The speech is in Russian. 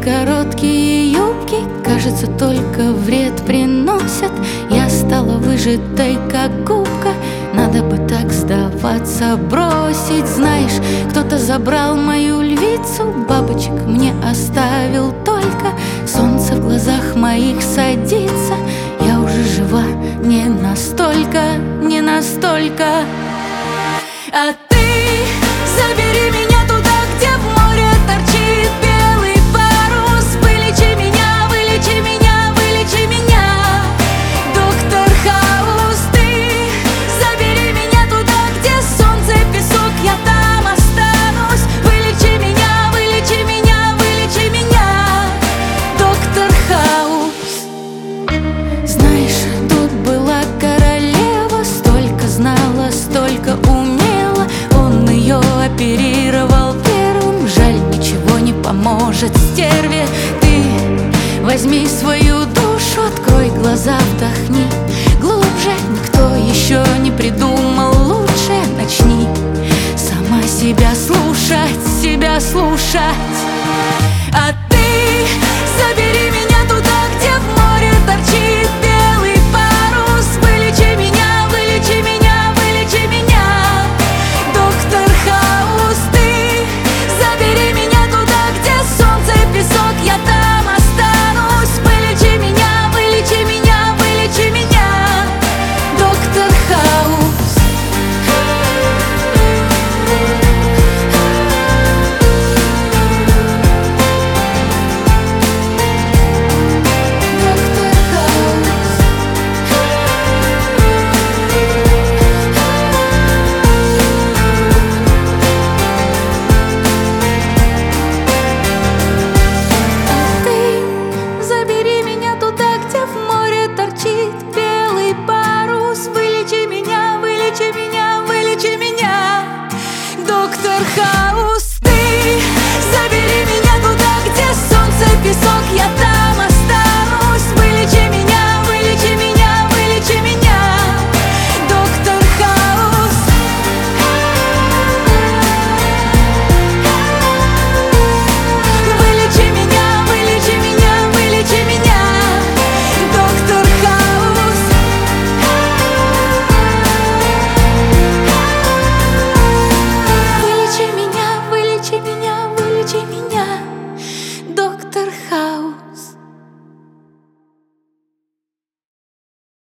короткие юбки, кажется, только вред приносят. Я стала выжатой, как губка. Надо бы так сдаваться, бросить. Знаешь, кто-то забрал мою львицу, бабочек мне оставил только. Солнце в глазах моих садится, я уже жива не настолько, не настолько. А ты забери меня туда, где в море торчит белый парус. Вылечи меня, вылечи меня, вылечи меня, доктор Хаус. Ты забери меня туда, где солнце, песок, я там останусь. Вылечи меня, вылечи меня, вылечи меня, доктор Хаус. Знаешь, тут была королева, столько знала, столько умела. Он ее оперировал первым, жаль, ничего не поможет стерве. Ты возьми свою душу, открой глаза, вдохни глубже. Никто еще не придумал лучше. Начни сама себя слушать, себя слушать. А